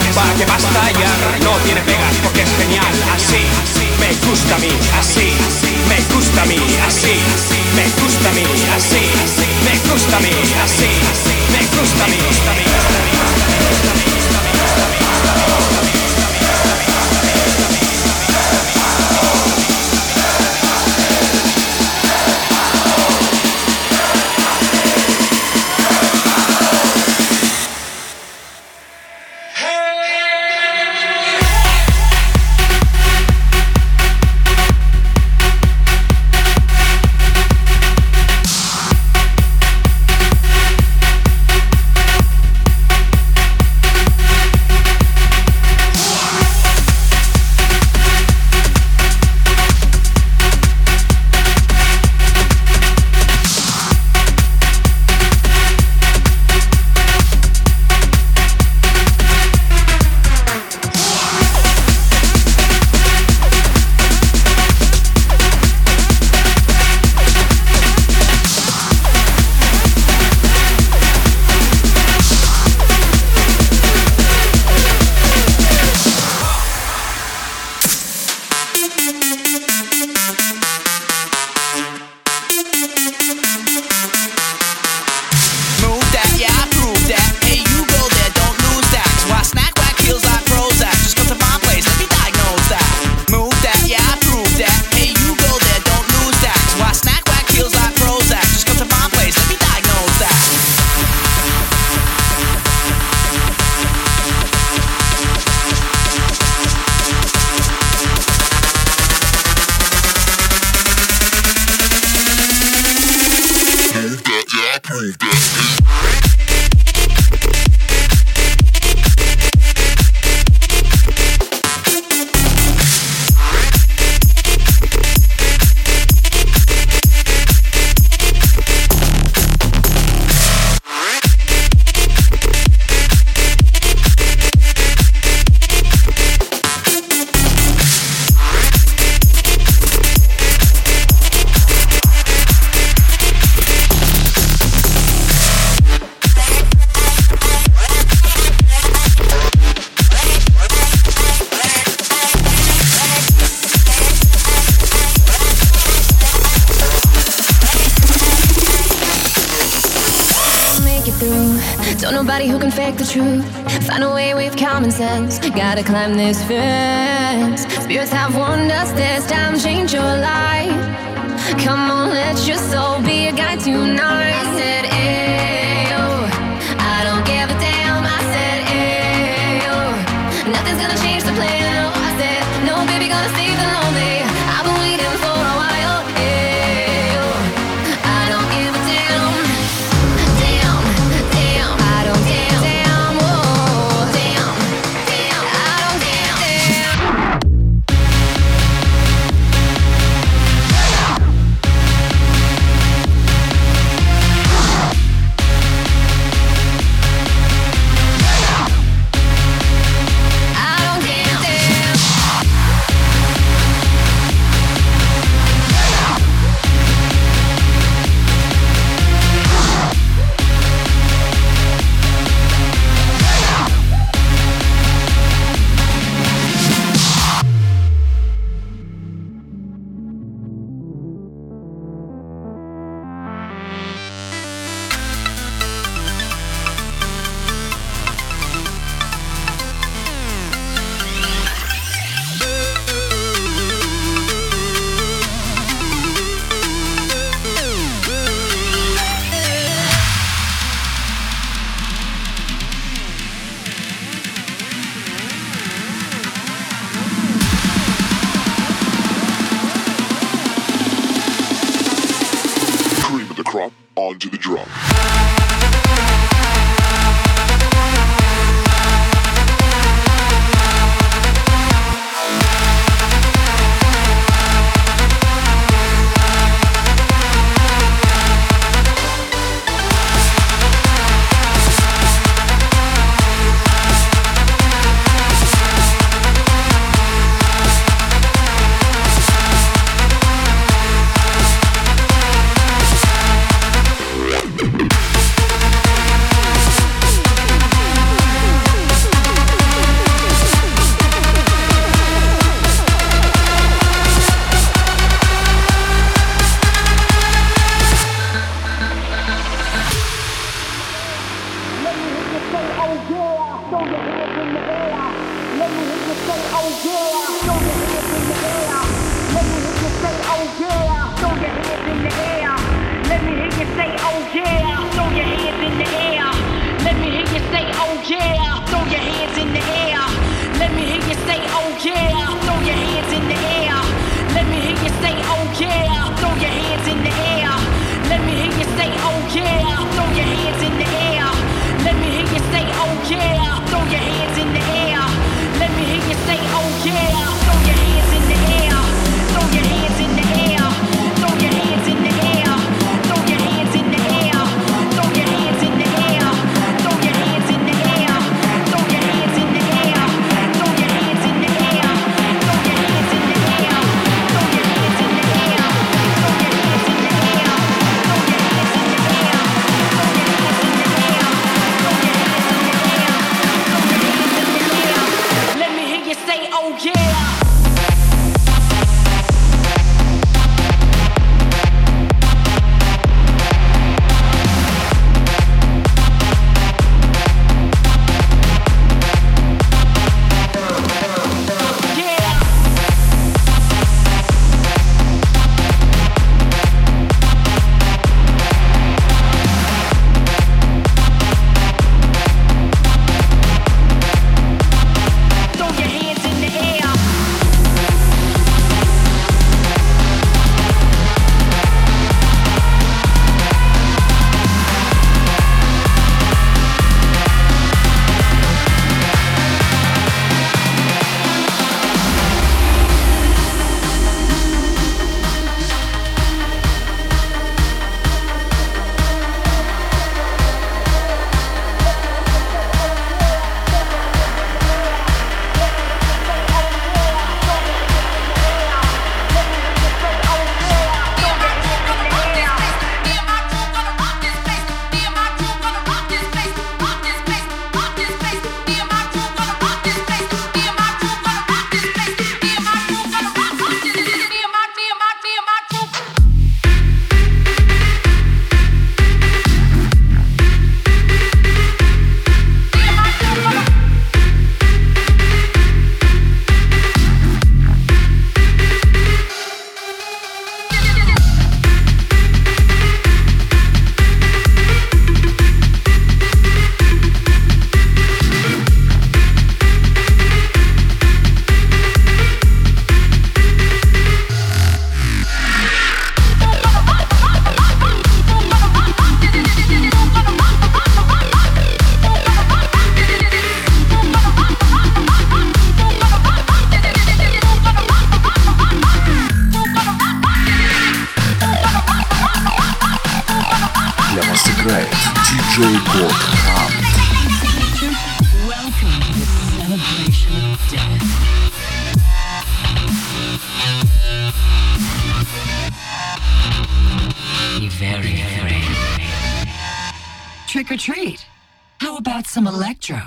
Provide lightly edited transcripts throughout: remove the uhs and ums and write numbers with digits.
bomba que va a estallar. No tiene pegas porque es genial. Así me gusta a mí, así me gusta a mí, así me gusta a mí, así me gusta a mí, así me gusta a mí, gusta a mí, gusta a mí, gusta a mí, gusta a mí, gusta a mí, gusta a mí. The truth, find a way with common sense. Gotta climb this fence. Spirits have warned us this time, change your life. Come on, let your soul be a guide tonight. I said, ayo, I don't give a damn. I said, ayo, nothing's gonna change the plan. I said, no, baby, gonna save the lonely. I've been waiting for a while. Ayo, I don't give a damn. Damn, damn, I don't damn. Onto the drum. yeah. Throw your hands in the air. Let me hear you say, oh yeah. Throw your hands in the air. Let me hear you say, oh yeah. Throw your hands in the air. Let me hear you say, oh yeah. Throw your hands in the air. Let me hear you say, oh yeah. Throw your hands in the air. Let me hear you say, oh yeah. Throw your hands in the air. Let me hear you say, oh yeah. Throw your hands in the air. Throw your hands in the air. Throw your hands in the air. Throw your hands in the air. Throw your hands in the air. Throw your hands in the air. Throw your hands in the air. Throw your hands in the air. Throw your hands in the air. Throw your hands in the air. Throw your hands in the air. Throw your hands in the air. Throw your hands in the air. Throw your hands in the air. Throw your hands in the air. Let me hear you say, oh yeah. Trick or treat. How about some electro?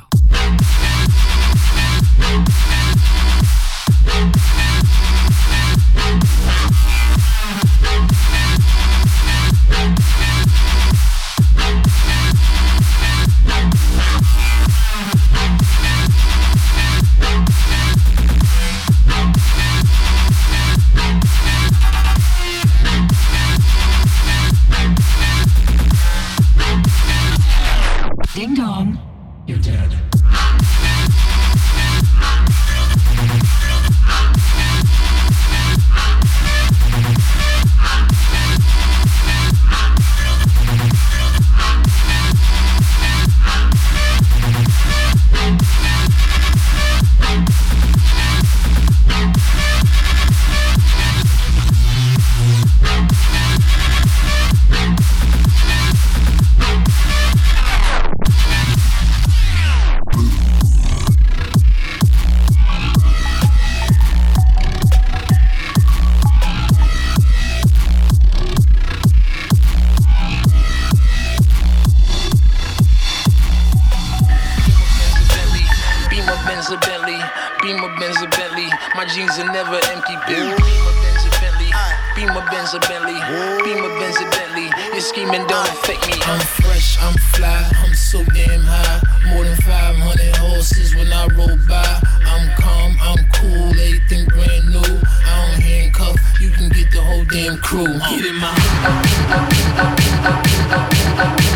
Ding dong, you're dead. My jeans are never empty. Beamer, Benz, a Bentley. Beamer, Benz, a Bentley. Beamer, Benz, a Bentley. Your scheming don't affect me. I'm fresh, I'm fly, I'm so damn high. More than 500 horses when I roll by. I'm calm, I'm cool, everything brand new. I don't handcuff, you can get the whole damn crew. Get in my